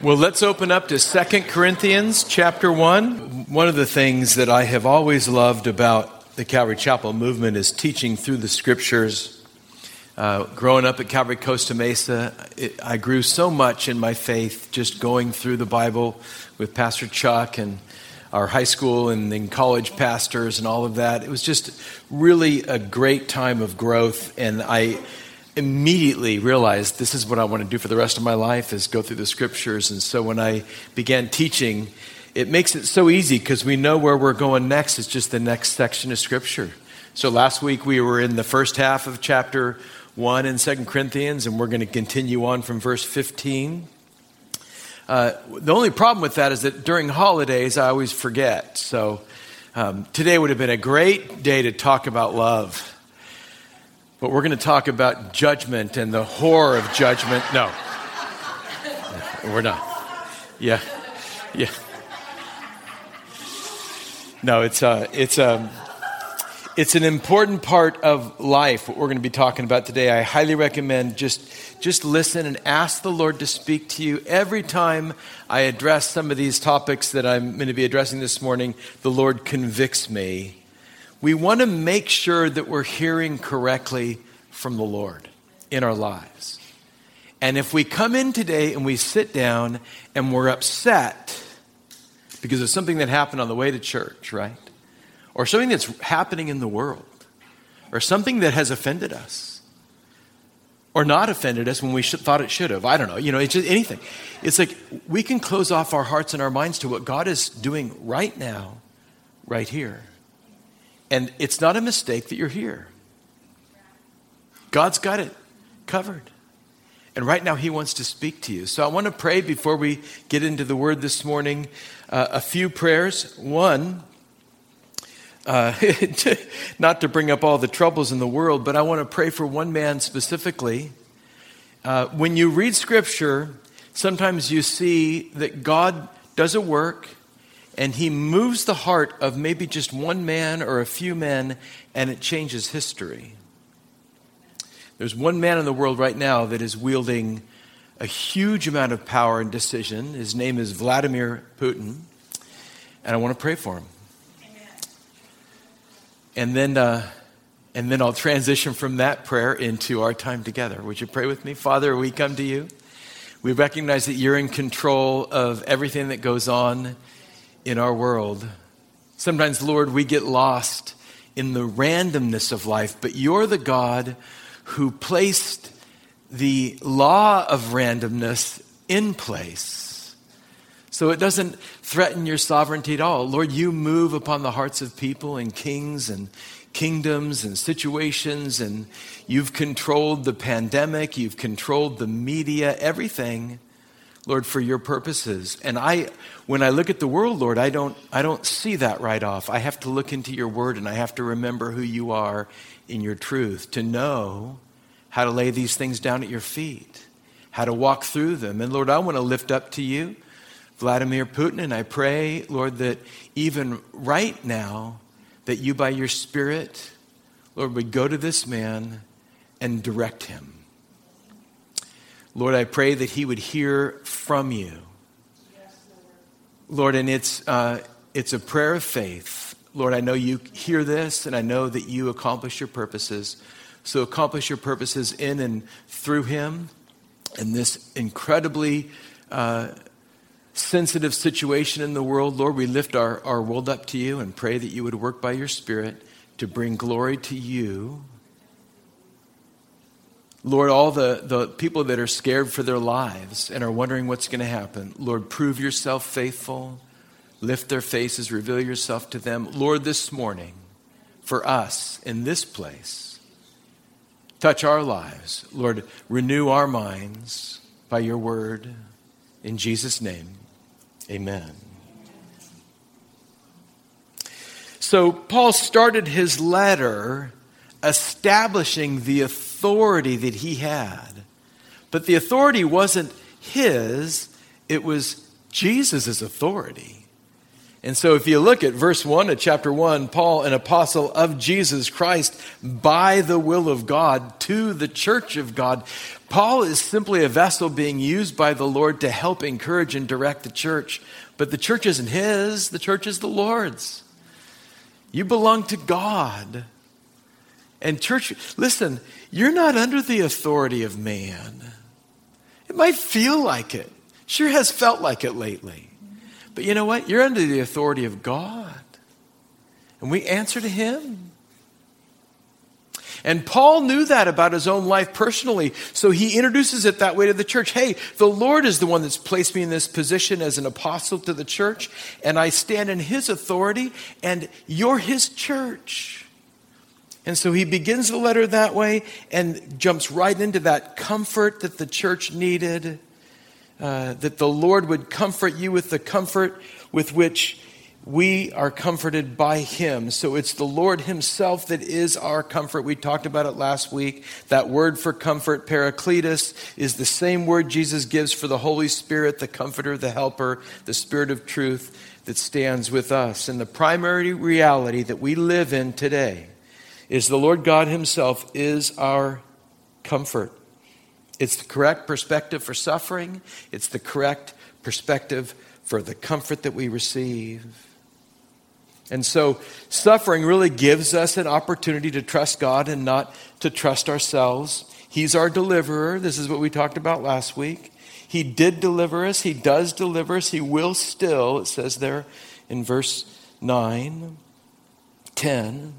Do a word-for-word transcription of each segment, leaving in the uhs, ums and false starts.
Well, let's open up to Second Corinthians chapter one. One of the things that I have always loved about the Calvary Chapel movement is teaching through the scriptures. Uh, growing up at Calvary Costa Mesa, it, I grew so much in my faith just going through the Bible with Pastor Chuck and our high school and then college pastors and all of that. It was just really a great time of growth, and I immediately realized this is what I want to do for the rest of my life, is go through the scriptures. And so when I began teaching, it makes it so easy because we know where we're going next. It's just the next section of scripture. So last week we were in the first half of chapter one in Second Corinthians, and we're going to continue on from verse fifteen. Uh, the only problem with that is that during holidays I always forget. So um, today would have been a great day to talk about love. But we're going to talk about judgment and the horror of judgment. No, we're not. Yeah, yeah. No, it's a, it's a, it's an important part of life. What we're going to be talking about today. I highly recommend just, just listen and ask the Lord to speak to you every time I address some of these topics that I'm going to be addressing this morning. The Lord convicts me. We want to make sure that we're hearing correctly from the Lord in our lives. And if we come in today and we sit down and we're upset because of something that happened on the way to church, right? Or something that's happening in the world, or something that has offended us, or not offended us when we should, thought it should have. I don't know. You know, it's just anything. It's like we can close off our hearts and our minds to what God is doing right now, right here. And it's not a mistake that you're here. God's got it covered. And right now he wants to speak to you. So I want to pray before we get into the word this morning. Uh, a few prayers. One, uh, not to bring up all the troubles in the world, but I want to pray for one man specifically. Uh, when you read scripture, sometimes you see that God does a work and he moves the heart of maybe just one man or a few men, and it changes history. There's one man in the world right now that is wielding a huge amount of power and decision. His name is Vladimir Putin, and I want to pray for him. Amen. And then, uh, and then I'll transition from that prayer into our time together. Would you pray with me? Father, we come to you. We recognize that you're in control of everything that goes on in our world. Sometimes, Lord, we get lost in the randomness of life, but you're the God who placed the law of randomness in place. So it doesn't threaten your sovereignty at all. Lord, you move upon the hearts of people and kings and kingdoms and situations, and you've controlled the pandemic, you've controlled the media, everything, Lord, for your purposes. And I, when I look at the world, Lord, I don't, I don't see that right off. I have to look into your word, and I have to remember who you are in your truth, to know how to lay these things down at your feet, how to walk through them. And Lord, I want to lift up to you Vladimir Putin, and I pray, Lord, that even right now, that you by your Spirit, Lord, would go to this man and direct him. Lord, I pray that he would hear from you. Yes, Lord. Lord, and it's uh, it's a prayer of faith. Lord, I know you hear this, and I know that you accomplish your purposes. So accomplish your purposes in and through him in this incredibly uh, sensitive situation in the world. Lord, we lift our, our world up to you and pray that you would work by your Spirit to bring glory to you. Lord, all the, the people that are scared for their lives and are wondering what's going to happen, Lord, prove yourself faithful. Lift their faces, reveal yourself to them. Lord, this morning, for us in this place, touch our lives. Lord, renew our minds by your word. In Jesus' name, amen. So Paul started his letter establishing the authority that he had. But the authority wasn't his, it was Jesus' authority. And so if you look at verse one of chapter one, Paul, an apostle of Jesus Christ by the will of God to the church of God, Paul is simply a vessel being used by the Lord to help encourage and direct the church. But the church isn't his, the church is the Lord's. You belong to God. And church, listen, you're not under the authority of man. It might feel like it. Sure has felt like it lately. But you know what? You're under the authority of God. And we answer to him. And Paul knew that about his own life personally, so he introduces it that way to the church. Hey, the Lord is the one that's placed me in this position as an apostle to the church, and I stand in his authority, and you're his church. And so he begins the letter that way and jumps right into that comfort that the church needed. Uh, that the Lord would comfort you with the comfort with which we are comforted by him. So it's the Lord himself that is our comfort. We talked about it last week. That word for comfort, Paracletus, is the same word Jesus gives for the Holy Spirit, the comforter, the helper, the Spirit of truth that stands with us. And the primary reality that we live in today is the Lord God himself is our comfort. It's the correct perspective for suffering. It's the correct perspective for the comfort that we receive. And so suffering really gives us an opportunity to trust God and not to trust ourselves. He's our deliverer. This is what we talked about last week. He did deliver us. He does deliver us. He will still, it says there in verse nine, ten.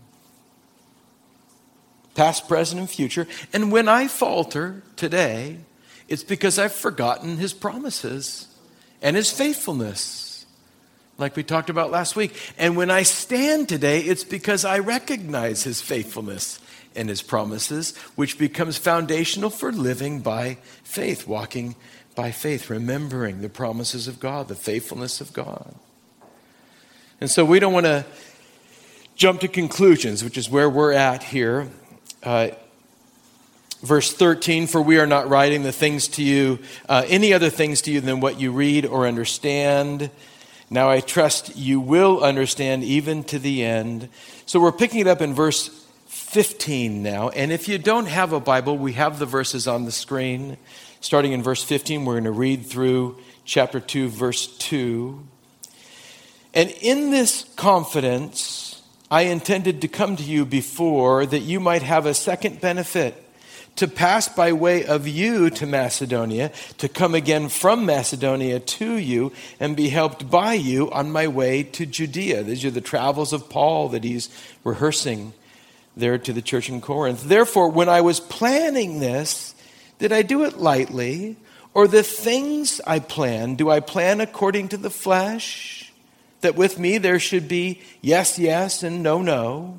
Past, present, and future. And when I falter today, it's because I've forgotten his promises and his faithfulness, like we talked about last week. And when I stand today, it's because I recognize his faithfulness and his promises, which becomes foundational for living by faith, walking by faith, remembering the promises of God, the faithfulness of God. And so we don't want to jump to conclusions, which is where we're at here. Uh, verse thirteen, for we are not writing the things to you, uh, any other things to you than what you read or understand. Now I trust you will understand even to the end. So we're picking it up in verse fifteen now. And if you don't have a Bible, we have the verses on the screen. Starting in verse fifteen, we're going to read through chapter two, verse two. And in this confidence, I intended to come to you before that you might have a second benefit, to pass by way of you to Macedonia, to come again from Macedonia to you and be helped by you on my way to Judea. These are the travels of Paul that he's rehearsing there to the church in Corinth. Therefore, when I was planning this, did I do it lightly? Or the things I plan, do I plan according to the flesh? That with me there should be yes, yes, and no, no.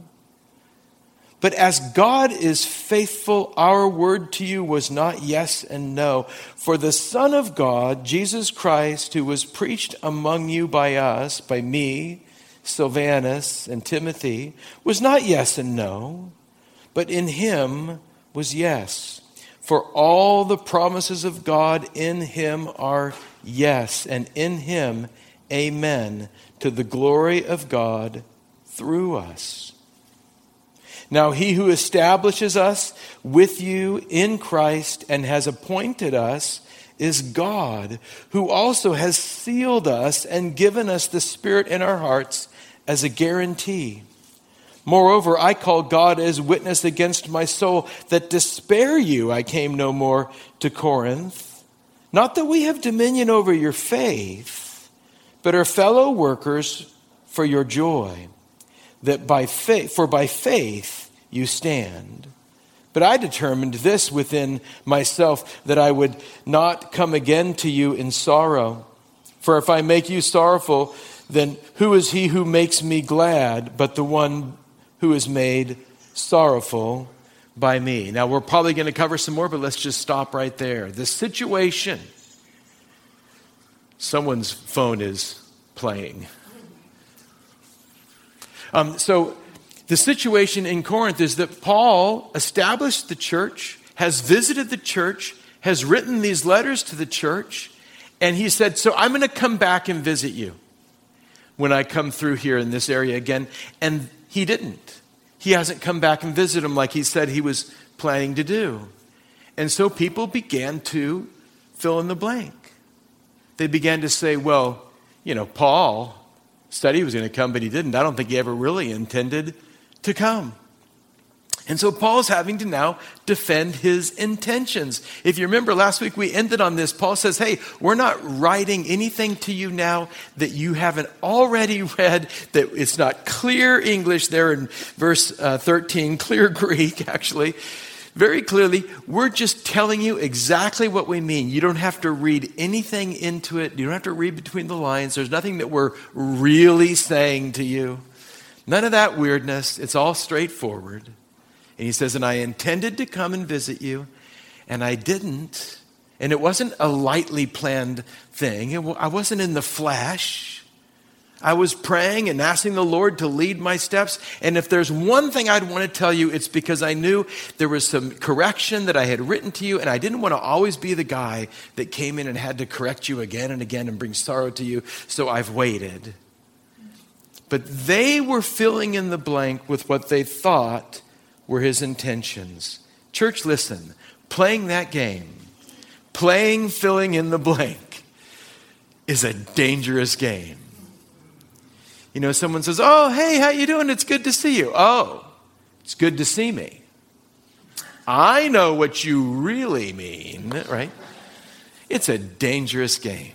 But as God is faithful, our word to you was not yes and no. For the Son of God, Jesus Christ, who was preached among you by us, by me, Silvanus, and Timothy, was not yes and no, but in him was yes. For all the promises of God in him are yes, and in him amen, to the glory of God through us. Now he who establishes us with you in Christ and has appointed us is God, who also has sealed us and given us the Spirit in our hearts as a guarantee. Moreover, I call God as witness against my soul that to spare you I came no more to Corinth. Not that we have dominion over your faith, but are fellow workers for your joy, that by faith, for by faith you stand. But I determined this within myself, that I would not come again to you in sorrow. For if I make you sorrowful, then who is he who makes me glad but the one who is made sorrowful by me? Now we're probably going to cover some more, but let's just stop right there. The situation. Someone's phone is playing. Um, so the situation in Corinth is that Paul established the church, has visited the church, has written these letters to the church, and he said, so I'm going to come back and visit you. when I come through here in this area again. And he didn't. He hasn't come back and visited him like he said he was planning to do. And so people began to fill in the blank. They began to say, well, you know, Paul said he was going to come, but he didn't. I don't think he ever really intended to come. And so Paul's having to now defend his intentions. If you remember last week, we ended on this. Paul says, hey, we're not writing anything to you now that you haven't already read, that it's not clear English there in verse uh, thirteen, clear Greek, actually. Very clearly, we're just telling you exactly what we mean. You don't have to read anything into it. You don't have to read between the lines. There's nothing that we're really saying to you. None of that weirdness. It's all straightforward. And he says, and I intended to come and visit you, and I didn't. And it wasn't a lightly planned thing. It, I wasn't in the flesh. I was praying and asking the Lord to lead my steps. And if there's one thing I'd want to tell you, it's because I knew there was some correction that I had written to you, and I didn't want to always be the guy that came in and had to correct you again and again and bring sorrow to you. So I've waited. But they were filling in the blank with what they thought were his intentions. Church, listen, playing that game, playing filling in the blank, is a dangerous game. You know, someone says, oh, hey, how you doing? It's good to see you. Oh, it's good to see me. I know what you really mean, right? It's a dangerous game.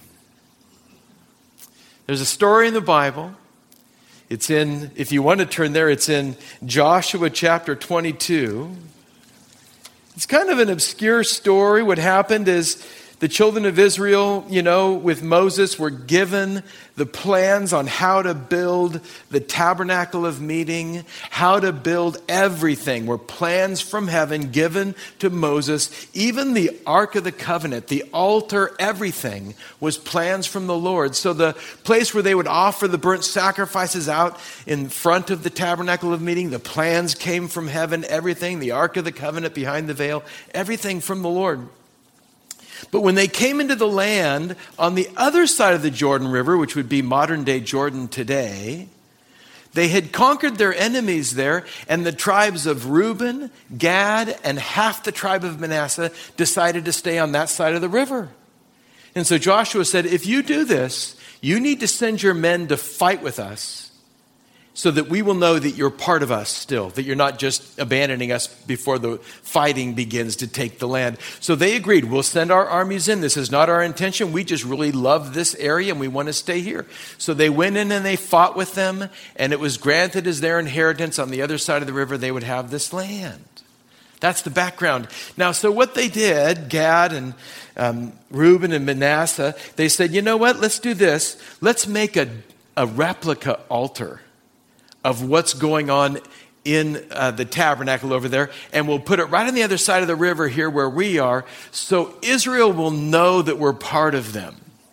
There's a story in the Bible. It's in, if you want to turn there, it's in Joshua chapter twenty-two. It's kind of an obscure story. What happened is the children of Israel, you know, with Moses were given the plans on how to build the tabernacle of meeting, how to build everything. Were plans from heaven given to Moses. Even the Ark of the Covenant, the altar, everything was plans from the Lord. So the place where they would offer the burnt sacrifices out in front of the tabernacle of meeting, the plans came from heaven, everything, the Ark of the Covenant behind the veil, everything from the Lord. But when they came into the land on the other side of the Jordan River, which would be modern day Jordan today, they had conquered their enemies there, and the tribes of Reuben, Gad, and half the tribe of Manasseh decided to stay on that side of the river. And so Joshua said, if you do this, you need to send your men to fight with us, so that we will know that you're part of us still, that you're not just abandoning us before the fighting begins to take the land. So they agreed, we'll send our armies in. This is not our intention. We just really love this area and we want to stay here. So they went in and they fought with them, and it was granted as their inheritance. On the other side of the river, they would have this land. That's the background. Now, so what they did, Gad and um, Reuben and Manasseh, they said, you know what, let's do this. Let's make a, a replica altar of what's going on in uh, the tabernacle over there, and we'll put it right on the other side of the river here where we are, so Israel will know that we're part of them.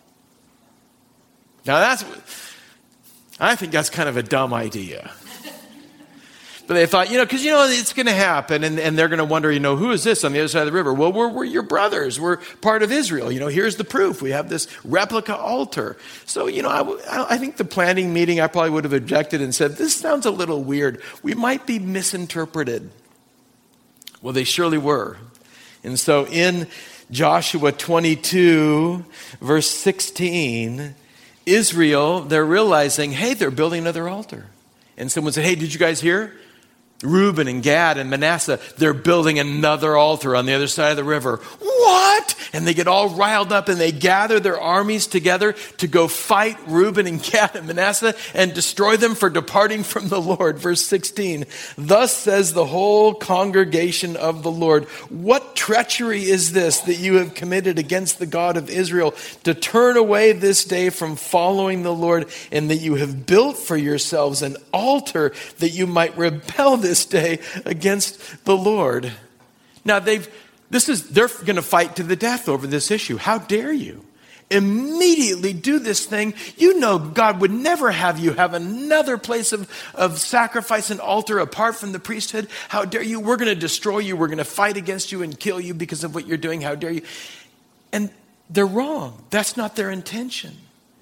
Now that's, I think that's kind of a dumb idea. But they thought, you know, because, you know, it's going to happen, and, and they're going to wonder, you know, who is this on the other side of the river? Well, we're, we're your brothers. We're part of Israel. You know, here's the proof. We have this replica altar. So, you know, I, I think the planning meeting, I probably would have objected and said, this sounds a little weird. We might be misinterpreted. Well, they surely were. And so in Joshua twenty-two, verse sixteen, Israel, they're realizing, hey, they're building another altar. And someone said, hey, did you guys hear? Reuben and Gad and Manasseh, they're building another altar on the other side of the river. What? And they get all riled up and they gather their armies together to go fight Reuben and Gad and Manasseh and destroy them for departing from the Lord. Verse sixteen, thus says the whole congregation of the Lord, what treachery is this that you have committed against the God of Israel to turn away this day from following the Lord, and that you have built for yourselves an altar that you might rebel this day against the Lord. Now they've This is, they're going to fight to the death over this issue. How dare you immediately do this thing? You know God would never have you have another place of, of sacrifice and altar apart from the priesthood. How dare you? We're going to destroy you. We're going to fight against you and kill you because of what you're doing. How dare you? And they're wrong. That's not their intention.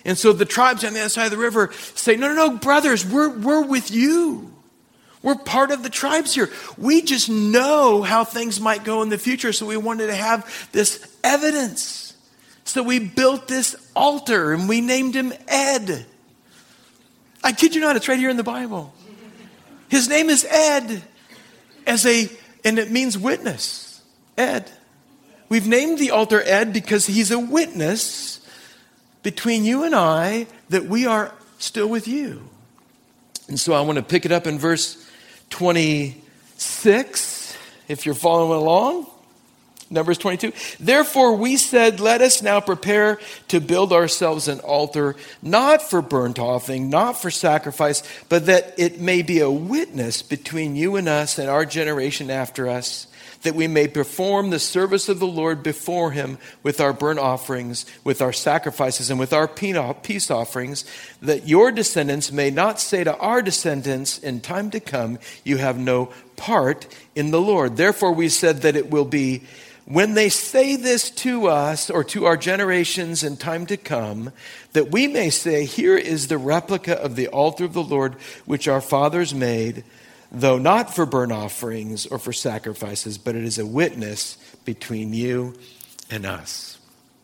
And so the tribes on the other side of the river say, no, no, no, brothers, we're, we're with you. We're part of the tribes here. We just know how things might go in the future, so we wanted to have this evidence. So we built this altar, and we named him Ed. I kid you not, it's right here in the Bible. His name is Ed, as a, and it means witness. Ed. We've named the altar Ed because he's a witness between you and I that we are still with you. And so I want to pick it up in verse twenty-six, if you're following along. Numbers twenty-two. Therefore we said, let us now prepare to build ourselves an altar, not for burnt offering, not for sacrifice, but that it may be a witness between you and us and our generation after us, that we may perform the service of the Lord before him with our burnt offerings, with our sacrifices, and with our peace offerings, that your descendants may not say to our descendants in time to come, you have no part in the Lord. Therefore we said that it will be, when they say this to us or to our generations in time to come, that we may say, here is the replica of the altar of the Lord, which our fathers made, though not for burnt offerings or for sacrifices, but it is a witness between you and us.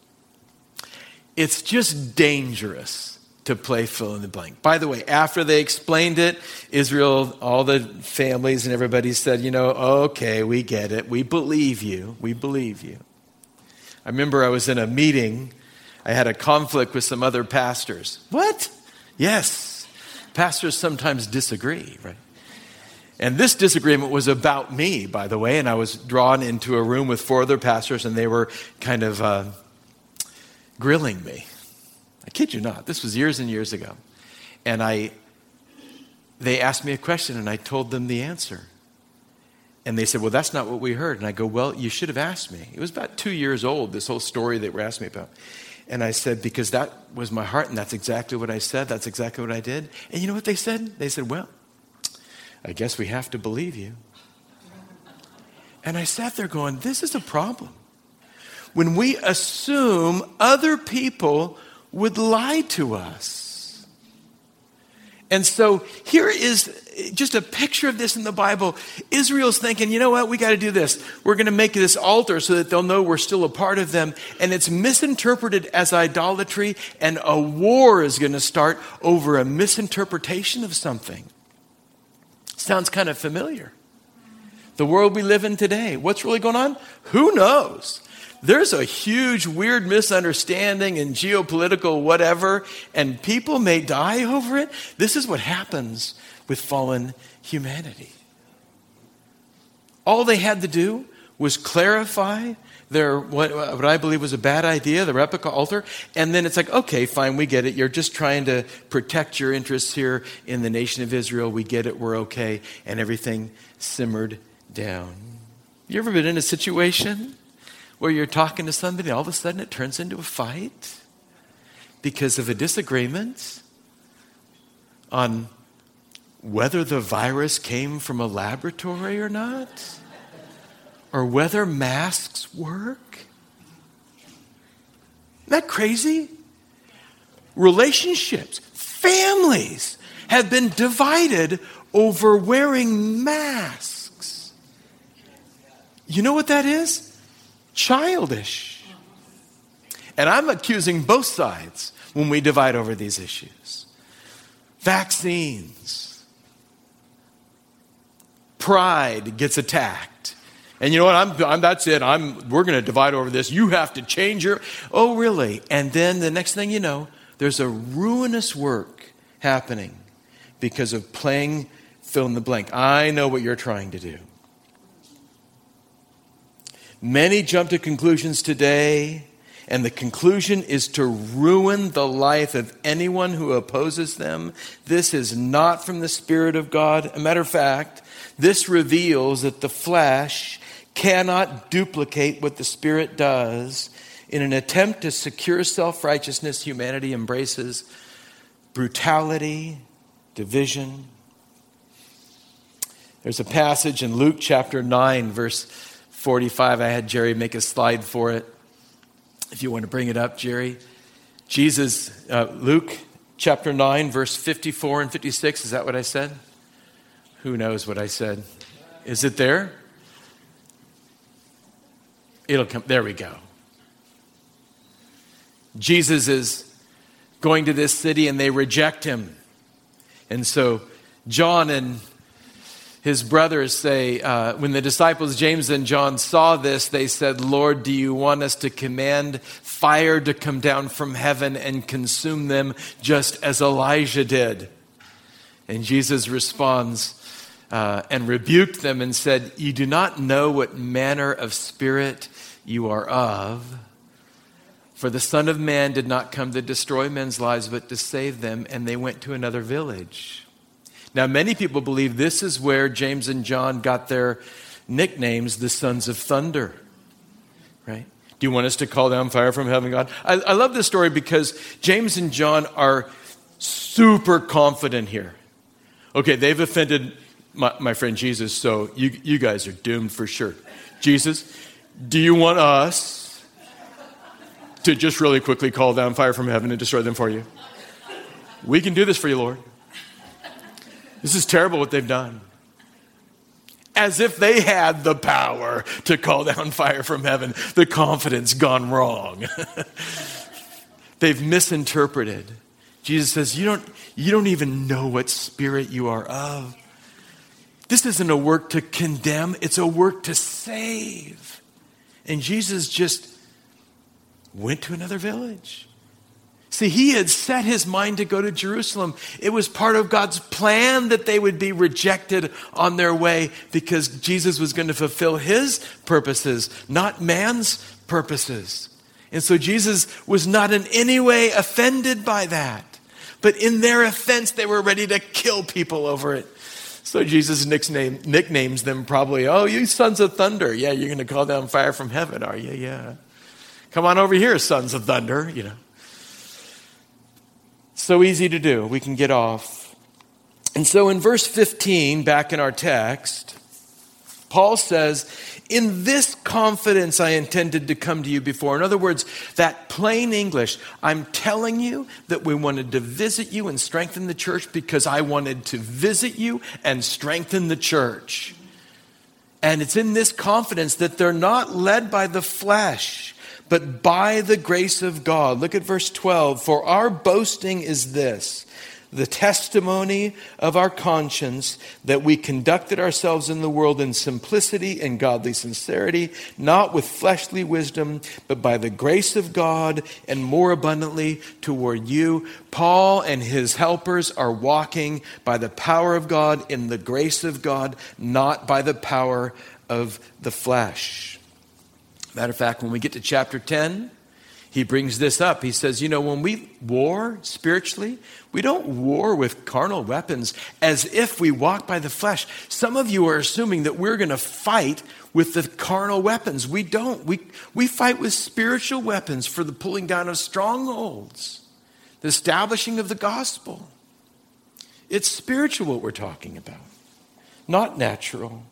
It's just dangerous to play fill in the blank. By the way, after they explained it, Israel, all the families and everybody said, you know, okay, we get it. We believe you. We believe you. I remember I was in a meeting. I had a conflict with some other pastors. What? Yes. Pastors sometimes disagree, right? And this disagreement was about me, by the way, and I was drawn into a room with four other pastors, and they were kind of uh, grilling me. I kid you not. This was years and years ago. And I, they asked me a question, and I told them the answer. And they said, well, that's not what we heard. And I go, well, you should have asked me. It was about two years old, this whole story they were asking me about. And I said, because that was my heart, and that's exactly what I said. That's exactly what I did. And you know what they said? They said, well, I guess we have to believe you. And I sat there going, this is a problem. When we assume other people would lie to us. And so here is just a picture of this in the Bible. Israel's thinking, you know what, we got to do this. We're going to make this altar so that they'll know we're still a part of them. And it's misinterpreted as idolatry, and a war is going to start over a misinterpretation of something. Sounds kind of familiar. The world we live in today, what's really going on? Who knows? There's a huge, weird misunderstanding and geopolitical whatever, and people may die over it. This is what happens with fallen humanity. All they had to do was clarify their what, what I believe was a bad idea, the replica altar, and then it's like, okay, fine, we get it. You're just trying to protect your interests here in the nation of Israel. We get it, we're okay, and everything simmered down. You ever been in a situation where you're talking to somebody, all of a sudden it turns into a fight because of a disagreement on whether the virus came from a laboratory or not, or whether masks work? Isn't that crazy? Relationships, families have been divided over wearing masks. You know what that is? Childish. And I'm accusing both sides when we divide over these issues. Vaccines. Pride gets attacked. And you know what? I'm, I'm that's it. I'm we're going to divide over this. You have to change your Oh, really? And then the next thing you know, there's a ruinous work happening because of playing fill in the blank. I know what you're trying to do. Many jump to conclusions today, and the conclusion is to ruin the life of anyone who opposes them. This is not from the Spirit of God. As a matter of fact, this reveals that the flesh cannot duplicate what the Spirit does. In an attempt to secure self-righteousness, humanity embraces brutality, division. There's a passage in Luke chapter nine, verse forty-five. I had Jerry make a slide for it. If you want to bring it up, Jerry. Jesus, uh, Luke chapter nine, verse fifty-four and fifty-six. Is that what I said? Who knows what I said? Is it there? It'll come. There we go. Jesus is going to this city and they reject him. And so John and his brothers say, uh, when the disciples James and John saw this, they said, "Lord, do you want us to command fire to come down from heaven and consume them just as Elijah did?" And Jesus responds uh, and rebuked them and said, "You do not know what manner of spirit you are of. For the Son of Man did not come to destroy men's lives, but to save them." And they went to another village. Now, many people believe this is where James and John got their nicknames, the Sons of Thunder. Right? Do you want us to call down fire from heaven, God? I, I love this story because James and John are super confident here. Okay, they've offended my, my friend Jesus, so you, you guys are doomed for sure. Jesus, do you want us to just really quickly call down fire from heaven and destroy them for you? We can do this for you, Lord. This is terrible what they've done. As if they had the power to call down fire from heaven. The confidence gone wrong. They've misinterpreted. Jesus says, you don't, you don't even know what spirit you are of. This isn't a work to condemn. It's a work to save. And Jesus just went to another village. See, he had set his mind to go to Jerusalem. It was part of God's plan that they would be rejected on their way because Jesus was going to fulfill his purposes, not man's purposes. And so Jesus was not in any way offended by that. But in their offense, they were ready to kill people over it. So Jesus nickname, nicknames them probably, "Oh, you sons of thunder. Yeah, you're going to call down fire from heaven, are you? Yeah. Come on over here, sons of thunder," you know. So easy to do. We can get off. And so in verse fifteen, back in our text, Paul says, "In this confidence I intended to come to you before." In other words, that plain English, I'm telling you that we wanted to visit you and strengthen the church because I wanted to visit you and strengthen the church. And it's in this confidence that they're not led by the flesh, but by the grace of God. Look at verse twelve. "For our boasting is this, the testimony of our conscience, that we conducted ourselves in the world in simplicity and godly sincerity, not with fleshly wisdom, but by the grace of God, and more abundantly toward you." Paul and his helpers are walking by the power of God, in the grace of God, not by the power of the flesh. Matter of fact, when we get to chapter ten, he brings this up. He says, you know, when we war spiritually, we don't war with carnal weapons as if we walk by the flesh. Some of you are assuming that we're going to fight with the carnal weapons. We don't. We, we fight with spiritual weapons for the pulling down of strongholds, the establishing of the gospel. It's spiritual what we're talking about, not natural.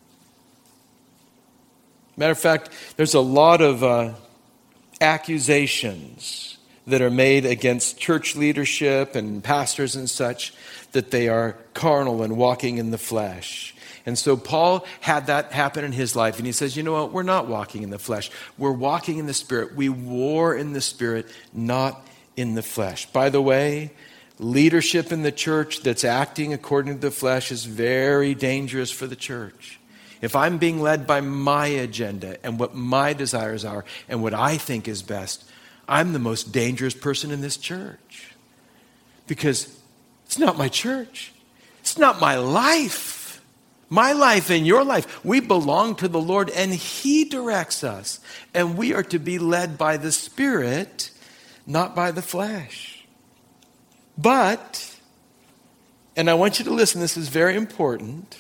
Matter of fact, there's a lot of uh, accusations that are made against church leadership and pastors and such, that they are carnal and walking in the flesh. And so Paul had that happen in his life. And he says, you know what? We're not walking in the flesh. We're walking in the Spirit. We war in the Spirit, not in the flesh. By the way, leadership in the church that's acting according to the flesh is very dangerous for the church. If I'm being led by my agenda and what my desires are and what I think is best, I'm the most dangerous person in this church. Because it's not my church. It's not my life. My life and your life. We belong to the Lord and He directs us. And we are to be led by the Spirit, not by the flesh. But, and I want you to listen, this is very important.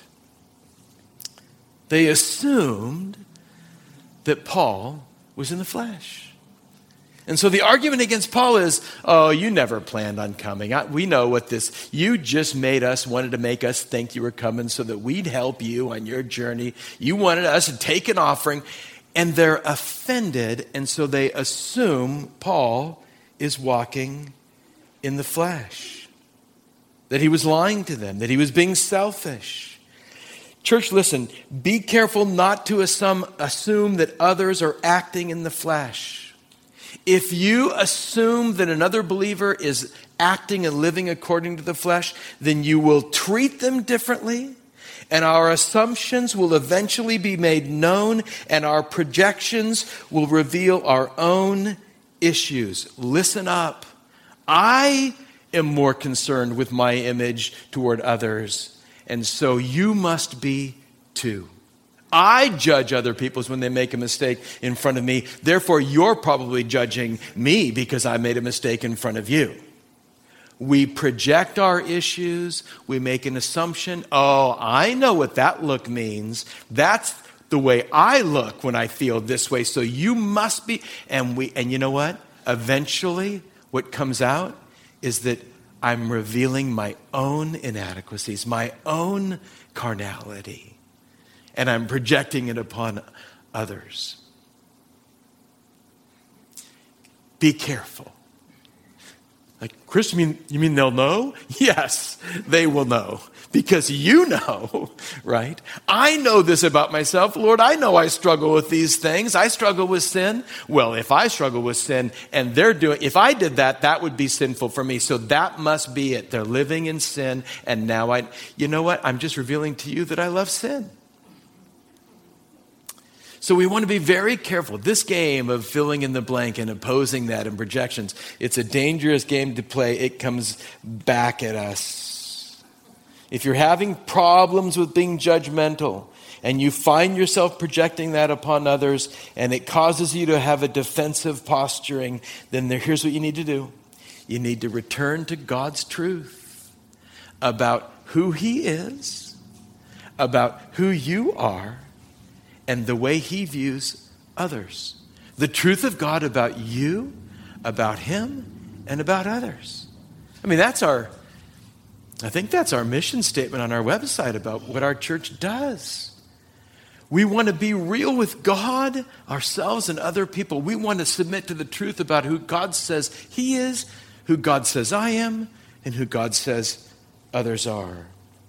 They assumed that Paul was in the flesh. And so the argument against Paul is, oh, you never planned on coming. I, we know what this, you just made us, wanted to make us think you were coming so that we'd help you on your journey. You wanted us to take an offering. And they're offended, and so they assume Paul is walking in the flesh, that he was lying to them, that he was being selfish. Church, listen, be careful not to assume, assume that others are acting in the flesh. If you assume that another believer is acting and living according to the flesh, then you will treat them differently, and our assumptions will eventually be made known, and our projections will reveal our own issues. Listen up. I am more concerned with my image toward others, and so you must be too. I judge other people when they make a mistake in front of me. Therefore, you're probably judging me because I made a mistake in front of you. We project our issues. We make an assumption. Oh, I know what that look means. That's the way I look when I feel this way. So you must be. And we. And you know what? Eventually, what comes out is that I'm revealing my own inadequacies, my own carnality, and I'm projecting it upon others. Be careful. Like, Chris, you mean, you mean they'll know? Yes, they will know. Because you know, right? I know this about myself. Lord, I know I struggle with these things. I struggle with sin. Well, if I struggle with sin and they're doing, if I did that, that would be sinful for me. So that must be it. They're living in sin. And now I, you know what? I'm just revealing to you that I love sin. So we want to be very careful. This game of filling in the blank and opposing that and projections, it's a dangerous game to play. It comes back at us. If you're having problems with being judgmental and you find yourself projecting that upon others and it causes you to have a defensive posturing, then there, here's what you need to do. You need to return to God's truth about who He is, about who you are, and the way He views others. The truth of God about you, about Him, and about others. I mean, that's our, I think that's our mission statement on our website about what our church does. We want to be real with God, ourselves, and other people. We want to submit to the truth about who God says He is, who God says I am, and who God says others are.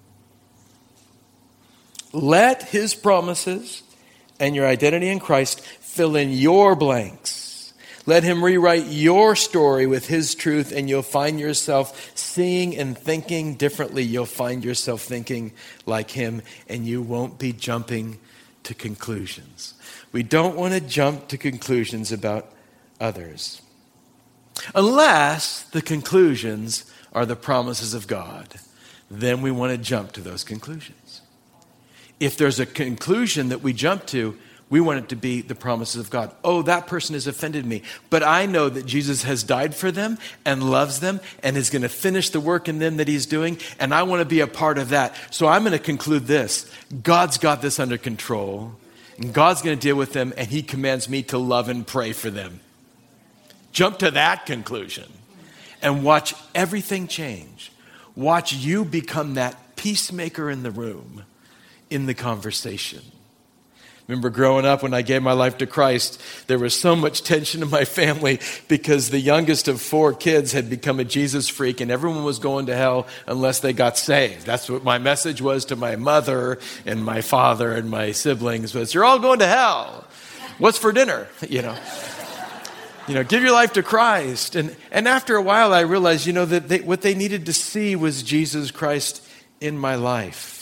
Let His promises and your identity in Christ fill in your blanks. Let Him rewrite your story with His truth, and you'll find yourself seeing and thinking differently. You'll find yourself thinking like Him, and you won't be jumping to conclusions. We don't want to jump to conclusions about others, unless the conclusions are the promises of God. Then we want to jump to those conclusions. If there's a conclusion that we jump to, we want it to be the promises of God. Oh, that person has offended me, but I know that Jesus has died for them and loves them and is going to finish the work in them that He's doing, and I want to be a part of that. So I'm going to conclude this. God's got this under control, and God's going to deal with them, and He commands me to love and pray for them. Jump to that conclusion and watch everything change. Watch you become that peacemaker in the room, in the conversation. Remember growing up when I gave my life to Christ, there was so much tension in my family because the youngest of four kids had become a Jesus freak and everyone was going to hell unless they got saved. That's what my message was to my mother and my father and my siblings was, you're all going to hell. What's for dinner? You know, you know, give your life to Christ. And, and after a while I realized, you know, that they, what they needed to see was Jesus Christ in my life.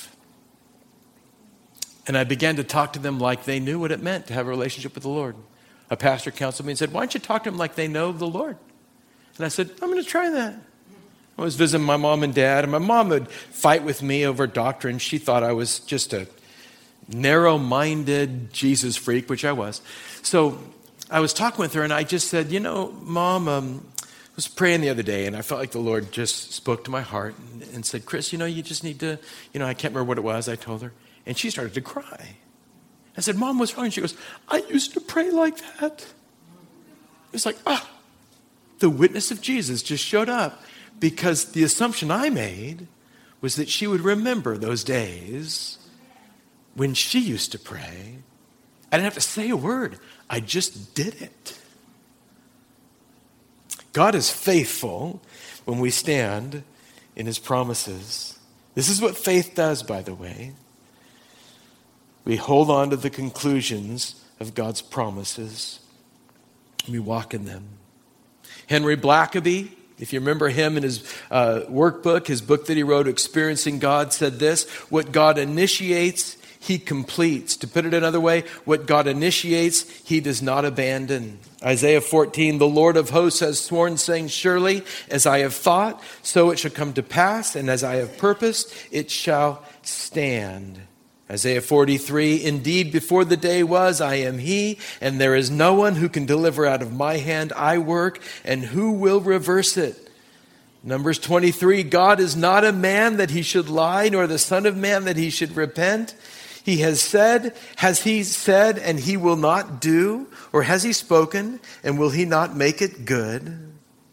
And I began to talk to them like they knew what it meant to have a relationship with the Lord. A pastor counseled me and said, why don't you talk to them like they know the Lord? And I said, I'm going to try that. I was visiting my mom and dad, and my mom would fight with me over doctrine. She thought I was just a narrow-minded Jesus freak, which I was. So I was talking with her, and I just said, you know, Mom, um, I was praying the other day, and I felt like the Lord just spoke to my heart and, and said, Chris, you know, you just need to, you know, I can't remember what it was, I told her. And she started to cry. I said, Mom, what's wrong? And she goes, I used to pray like that. It's like, ah, the witness of Jesus just showed up because the assumption I made was that she would remember those days when she used to pray. I didn't have to say a word. I just did it. God is faithful when we stand in his promises. This is what faith does, by the way. We hold on to the conclusions of God's promises. We walk in them. Henry Blackaby, if you remember him in his uh, workbook, his book that he wrote, Experiencing God, said this: what God initiates, he completes. To put it another way, what God initiates, he does not abandon. Isaiah fourteen, the Lord of hosts has sworn, saying, surely as I have thought, so it shall come to pass, and as I have purposed, it shall stand. Isaiah forty-three, indeed, before the day was, I am he, and there is no one who can deliver out of my hand. I work, and who will reverse it? Numbers twenty-three, God is not a man that he should lie, nor the son of man that he should repent. He has said, has he said, and he will not do? Or has he spoken, and will he not make it good?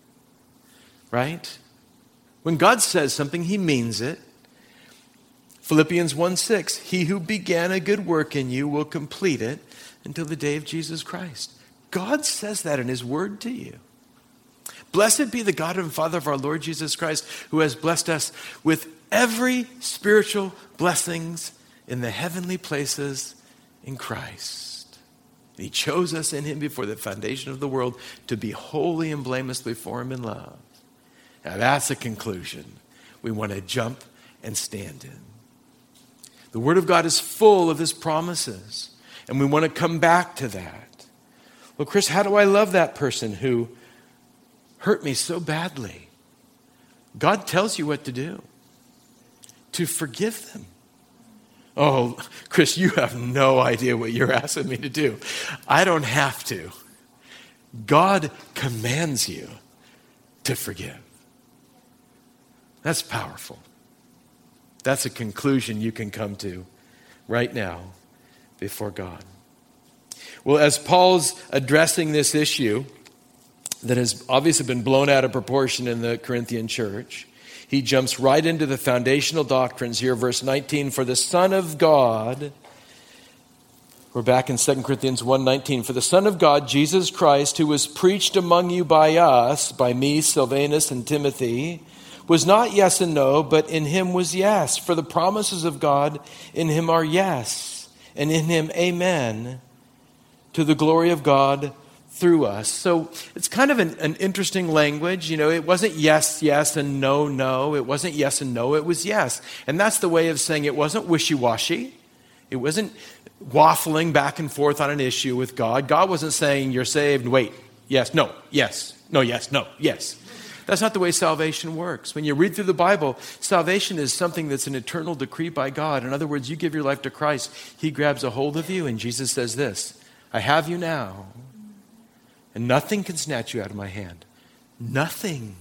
Right? When God says something, he means it. Philippians one six, he who began a good work in you will complete it until the day of Jesus Christ. God says that in his word to you. Blessed be the God and Father of our Lord Jesus Christ, who has blessed us with every spiritual blessings in the heavenly places in Christ. He chose us in him before the foundation of the world to be holy and blameless before him in love. Now that's a conclusion we want to jump and stand in. The Word of God is full of his promises, and we want to come back to that. Well, Chris, how do I love that person who hurt me so badly? God tells you what to do. To forgive them. Oh, Chris, you have no idea what you're asking me to do. I don't have to. God commands you to forgive. That's powerful. That's a conclusion you can come to right now before God. Well, as Paul's addressing this issue that has obviously been blown out of proportion in the Corinthian church, he jumps right into the foundational doctrines here, verse nineteen, for the Son of God, we're back in Second Corinthians one nineteen, for the Son of God, Jesus Christ, who was preached among you by us, by me, Silvanus, and Timothy, was not yes and no, but in him was yes. For the promises of God in him are yes, and in him amen, to the glory of God through us. So it's kind of an, an interesting language. You know, it wasn't yes, yes, and no, no. It wasn't yes and no, it was yes. And that's the way of saying it wasn't wishy-washy. It wasn't waffling back and forth on an issue with God. God wasn't saying you're saved, wait, yes, no, yes, no, yes, no, yes. That's not the way salvation works. When you read through the Bible, salvation is something that's an eternal decree by God. In other words, you give your life to Christ, he grabs a hold of you, and Jesus says this, I have you now, and nothing can snatch you out of my hand. Nothing.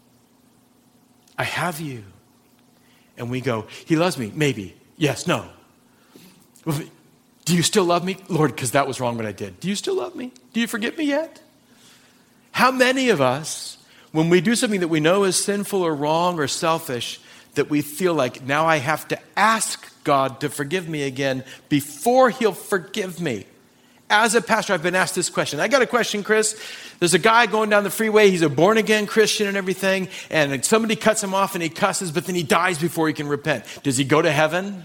I have you. And we go, he loves me, maybe, yes, no. Do you still love me? Lord, because that was wrong what I did. Do you still love me? Do you forgive me yet? How many of us, when we do something that we know is sinful or wrong or selfish, that we feel like now I have to ask God to forgive me again before he'll forgive me? As a pastor, I've been asked this question. I got a question, Chris. There's a guy going down the freeway. He's a born-again Christian and everything, and somebody cuts him off and he cusses, but then he dies before he can repent. Does he go to heaven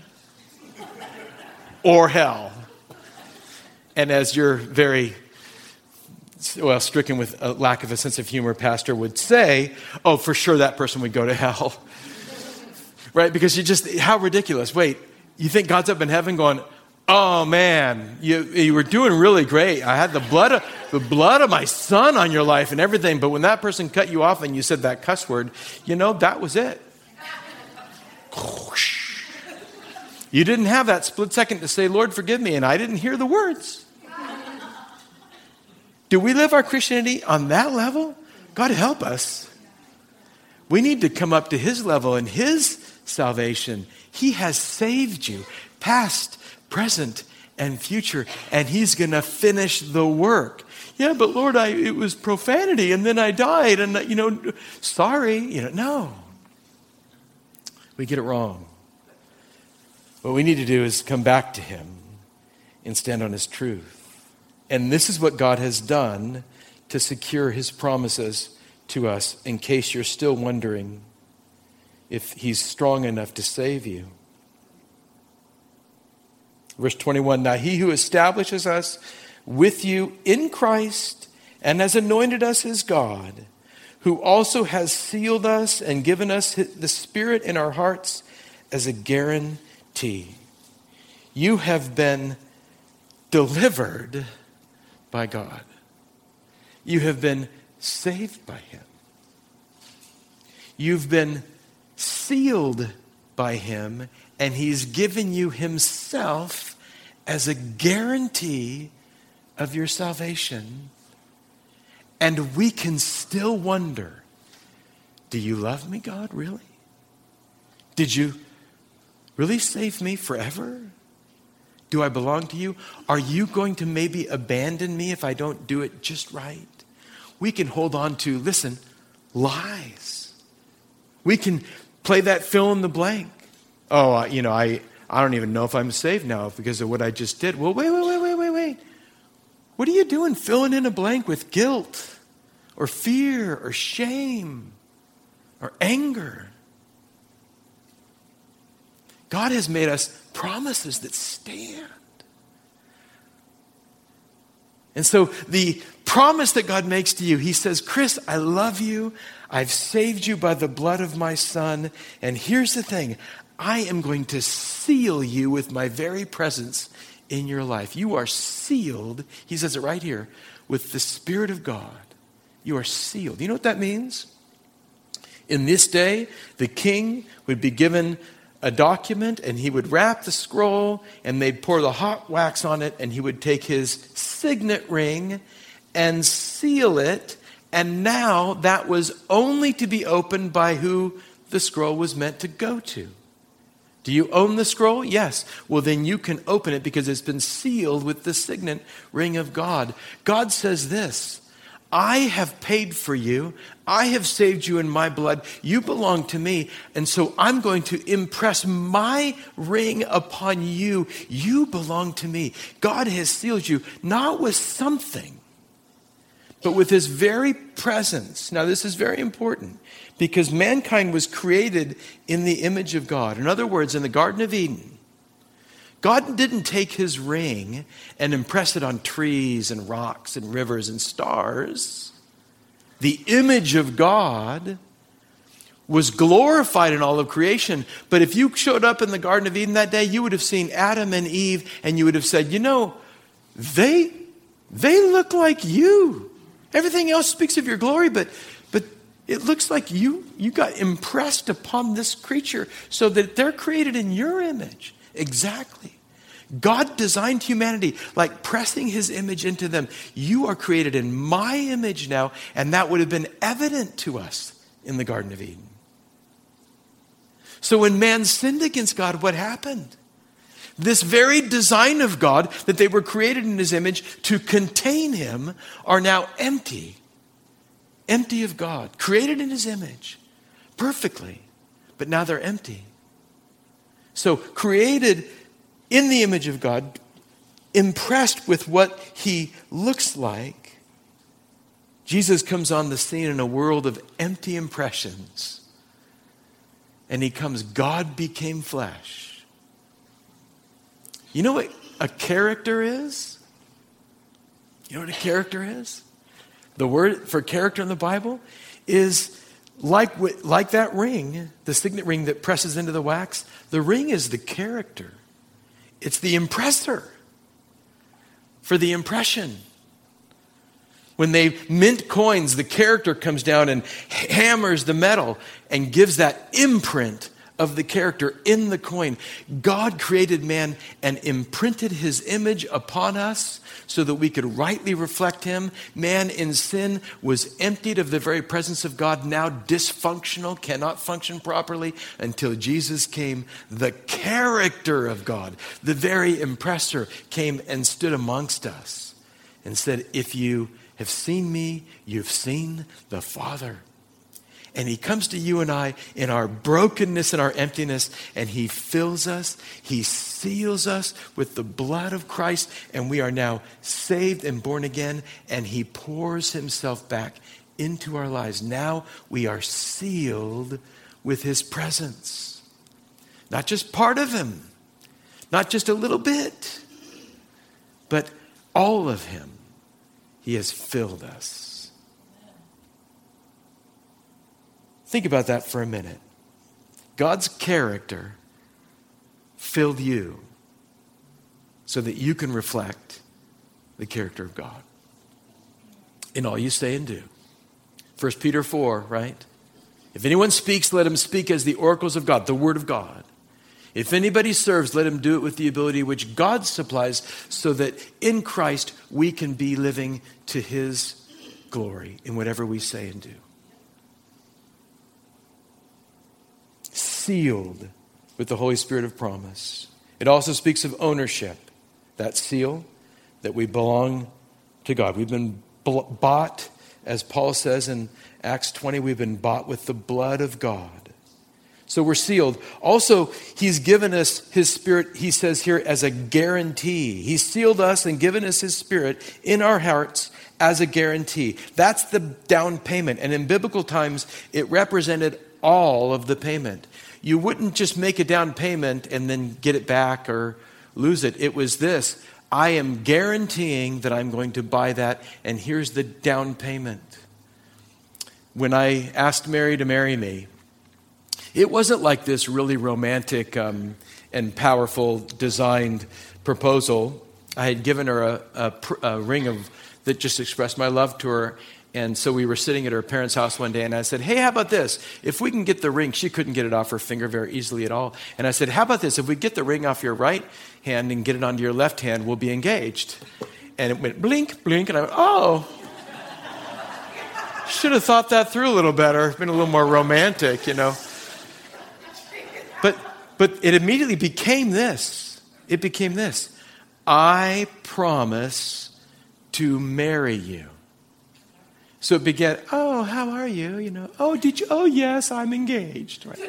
or hell? And as you're very well, stricken with a lack of a sense of humor, pastor would say, oh, for sure that person would go to hell. Right? Because you just, how ridiculous. Wait, you think God's up in heaven going, oh man, you you were doing really great. I had the blood of, the blood of my son on your life and everything. But when that person cut you off and you said that cuss word, you know, that was it. You didn't have that split second to say, Lord, forgive me. And I didn't hear the words. Do we live our Christianity on that level? God help us. We need to come up to his level and his salvation. He has saved you, past, present, and future, and he's going to finish the work. Yeah, but Lord, I, it was profanity, and then I died, and you know, sorry, you know, no. We get it wrong. What we need to do is come back to him and stand on his truth. And this is what God has done to secure his promises to us in case you're still wondering if he's strong enough to save you. Verse twenty-one, now he who establishes us with you in Christ and has anointed us as God, who also has sealed us and given us the Spirit in our hearts as a guarantee. You have been delivered by God. You have been saved by him. You've been sealed by him, and he's given you himself as a guarantee of your salvation. And we can still wonder, do you love me, God, really? Did you really save me forever? Do I belong to you? Are you going to maybe abandon me if I don't do it just right? We can hold on to, listen, lies. We can play that fill in the blank. Oh, you know, I, I don't even know if I'm saved now because of what I just did. Well, wait, wait, wait, wait, wait, wait. What are you doing filling in a blank with guilt or fear or shame or anger? God has made us promises that stand. And so the promise that God makes to you, he says, Chris, I love you. I've saved you by the blood of my son. And here's the thing. I am going to seal you with my very presence in your life. You are sealed, he says it right here, with the Spirit of God. You are sealed. You know what that means? In this day, the king would be given a document and he would wrap the scroll and they'd pour the hot wax on it and he would take his signet ring and seal it. And now that was only to be opened by who the scroll was meant to go to. Do you own the scroll? Yes. Well, then you can open it because it's been sealed with the signet ring of God. God says this, I have paid for you. I have saved you in my blood. You belong to me. And so I'm going to impress my ring upon you. You belong to me. God has sealed you, not with something, but with his very presence. Now, this is very important because mankind was created in the image of God. In other words, in the Garden of Eden, God didn't take his ring and impress it on trees and rocks and rivers and stars. The image of God was glorified in all of creation. But if you showed up in the Garden of Eden that day, you would have seen Adam and Eve and you would have said, you know, they, they look like you. Everything else speaks of your glory, but, but it looks like you, you got impressed upon this creature so that they're created in your image. Exactly. God designed humanity like pressing his image into them. You are created in my image now, and that would have been evident to us in the Garden of Eden. So when man sinned against God, what happened? This very design of God, that they were created in his image to contain him, are now empty. Empty of God, created in his image perfectly, but now they're empty. So created in the image of God, impressed with what he looks like, Jesus comes on the scene in a world of empty impressions. And he comes, God became flesh. You know what a character is? You know what a character is? The word for character in the Bible is like, like that ring, the signet ring that presses into the wax. The ring is the character. It's the impressor for the impression. When they mint coins, the character comes down and hammers the metal and gives that imprint of the character in the coin. God created man and imprinted his image upon us so that we could rightly reflect him. Man in sin was emptied of the very presence of God, now dysfunctional, cannot function properly until Jesus came. The character of God, the very impressor, came and stood amongst us and said, if you have seen me, you've seen the Father. And he comes to you and I in our brokenness and our emptiness, and he fills us, he seals us with the blood of Christ, and we are now saved and born again, and he pours himself back into our lives. Now we are sealed with his presence. Not just part of him, not just a little bit, but all of him. He has filled us. Think about that for a minute. God's character filled you so that you can reflect the character of God in all you say and do. First Peter four, right? If anyone speaks, let him speak as the oracles of God, the word of God. If anybody serves, let him do it with the ability which God supplies, so that in Christ we can be living to his glory in whatever we say and do. Sealed with the Holy Spirit of promise. It also speaks of ownership. That seal, that we belong to God. We've been bought, as Paul says in Acts twenty, we've been bought with the blood of God. So we're sealed. Also, he's given us his Spirit, he says here, as a guarantee. He's sealed us and given us his Spirit in our hearts as a guarantee. That's the down payment. And in biblical times, it represented all of the payment. You wouldn't just make a down payment and then get it back or lose it. It was this: I am guaranteeing that I'm going to buy that, and here's the down payment. When I asked Mary to marry me, it wasn't like this really romantic um, and powerful designed proposal. I had given her a, a, a ring of that just expressed my love to her. And so we were sitting at her parents' house one day, and I said, hey, how about this? If we can get the ring, she couldn't get it off her finger very easily at all. And I said, how about this? If we get the ring off your right hand and get it onto your left hand, we'll be engaged. And it went blink, blink, and I went, oh. Should have thought that through a little better, been a little more romantic, you know. But but it immediately became this. It became this. I promise to marry you. So it began, oh, how are you? You know, oh, did you? Oh, yes, I'm engaged. Right?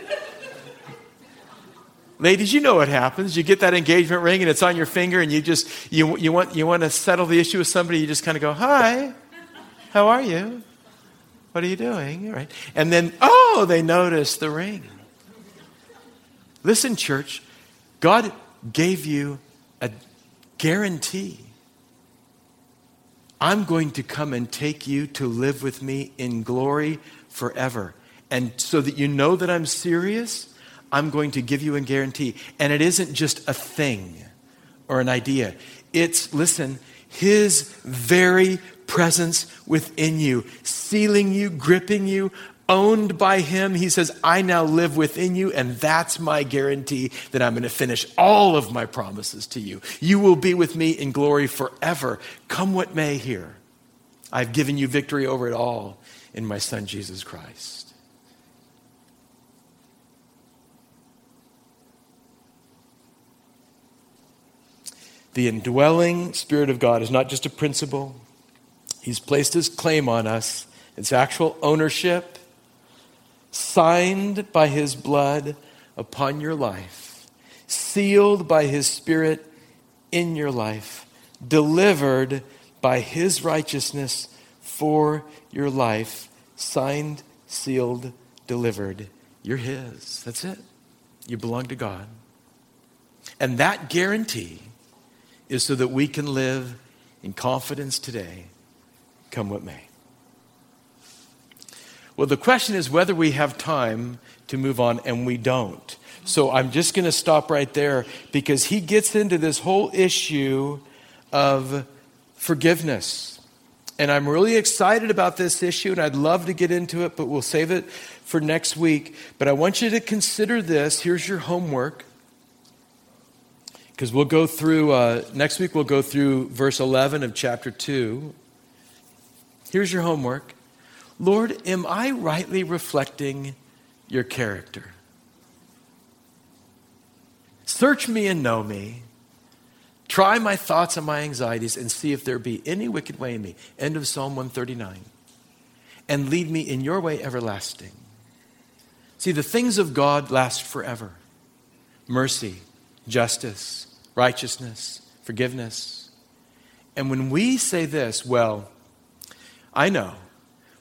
Ladies, you know what happens. You get that engagement ring and it's on your finger, and you just, you, you want you want to settle the issue with somebody, you just kind of go, hi, how are you? What are you doing? Right? And then, oh, they notice the ring. Listen, church, God gave you a guarantee. I'm going to come and take you to live with me in glory forever. And so that you know that I'm serious, I'm going to give you a guarantee. And it isn't just a thing or an idea. It's, listen, his very presence within you, sealing you, gripping you, owned by him. He says, I now live within you, and that's my guarantee that I'm going to finish all of my promises to you. You will be with me in glory forever. Come what may here. I've given you victory over it all in my Son, Jesus Christ. The indwelling Spirit of God is not just a principle. He's placed his claim on us. It's actual ownership, signed by his blood upon your life, sealed by his Spirit in your life, delivered by his righteousness for your life, signed, sealed, delivered. You're his. That's it. You belong to God. And that guarantee is so that we can live in confidence today, come what may. Well, the question is whether we have time to move on, and we don't. So I'm just going to stop right there, because he gets into this whole issue of forgiveness. And I'm really excited about this issue, and I'd love to get into it, but we'll save it for next week. But I want you to consider this. Here's your homework. Because we'll go through, uh, next week we'll go through verse eleven of chapter two. Here's your homework. Lord, am I rightly reflecting your character? Search me and know me. Try my thoughts and my anxieties and see if there be any wicked way in me. End of Psalm one thirty-nine. And lead me in your way everlasting. See, the things of God last forever. Mercy, justice, righteousness, forgiveness. And when we say this, well, I know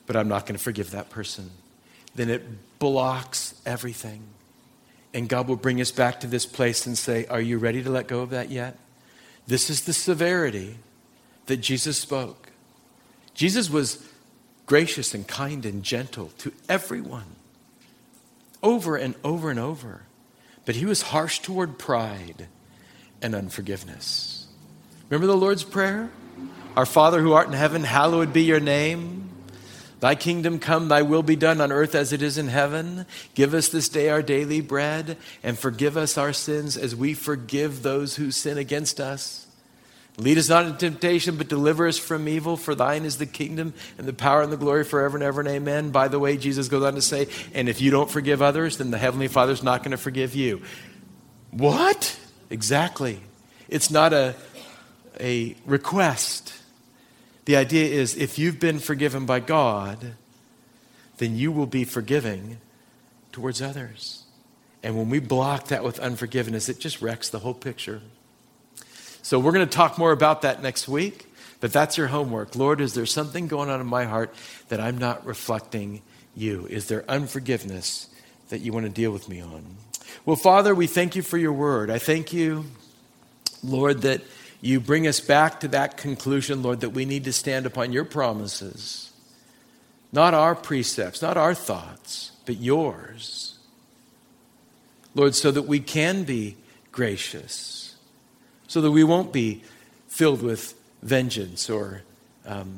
but I'm not going to forgive that person. Then it blocks everything. And God will bring us back to this place and say, are you ready to let go of that yet? This is the severity that Jesus spoke. Jesus was gracious and kind and gentle to everyone, over and over and over. But he was harsh toward pride and unforgiveness. Remember the Lord's Prayer? Our Father who art in heaven, hallowed be your name. Thy kingdom come, thy will be done on earth as it is in heaven. Give us this day our daily bread, and forgive us our sins as we forgive those who sin against us. Lead us not into temptation, but deliver us from evil. For thine is the kingdom and the power and the glory forever and ever and amen. By the way, Jesus goes on to say, and if you don't forgive others, then the Heavenly Father's not going to forgive you. What? Exactly. It's not a, a request. The idea is if you've been forgiven by God, then you will be forgiving towards others. And when we block that with unforgiveness, it just wrecks the whole picture. So we're going to talk more about that next week, but that's your homework. Lord, is there something going on in my heart that I'm not reflecting you? Is there unforgiveness that you want to deal with me on? Well, Father, we thank you for your word. I thank you, Lord, that you bring us back to that conclusion, Lord, that we need to stand upon your promises, not our precepts, not our thoughts, but yours. Lord, so that we can be gracious, so that we won't be filled with vengeance or um,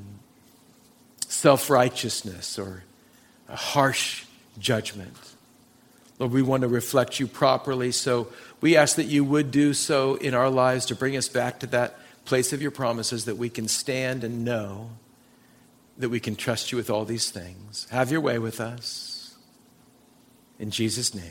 self-righteousness or a harsh judgment. Lord, we want to reflect you properly, so we ask that you would do so in our lives to bring us back to that place of your promises, that we can stand and know that we can trust you with all these things. Have your way with us. In Jesus' name.